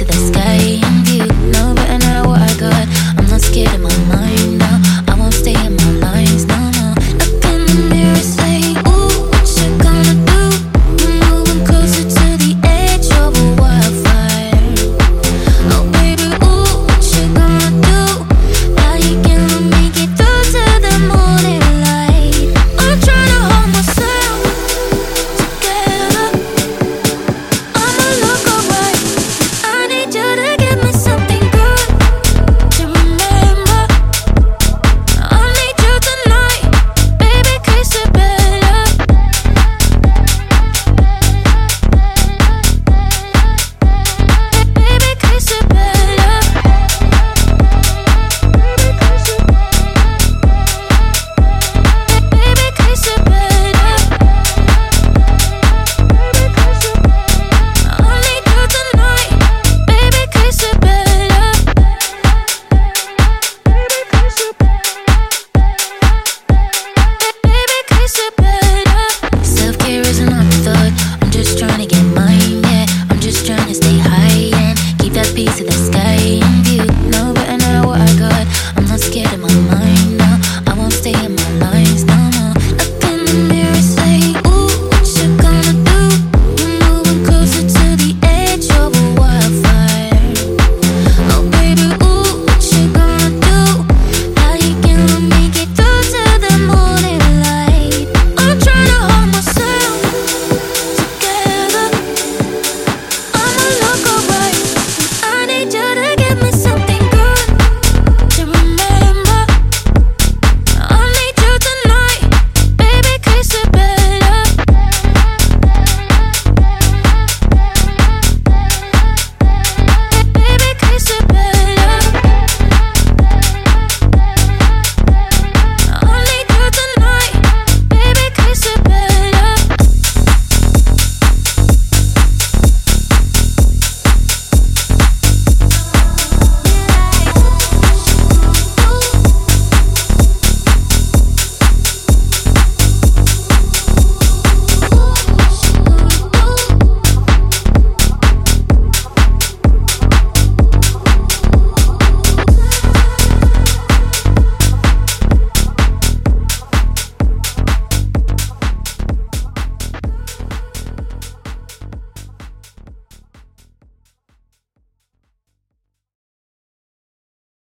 to the sky and view. No better not what I got. I'm not scared in my mind now. I won't stay in my lines, no, no. Look in the mirror, say, ooh, what you gonna do? You're moving closer to the edge of a wildfire. Oh baby, ooh, what you gonna do? How you gonna make it through to the morning light? I'm trying to hold myself together. I'ma look alright. I need you to give me something good to remember. I need you tonight, baby, kiss it better. Baby, kiss it better. Baby, kiss it better. I need you tonight, baby, kiss it better. Baby, kiss it better. Self-care is an afterthought. I'm just trying to get mine, yeah. I'm just trying to stay high and keep that peace of the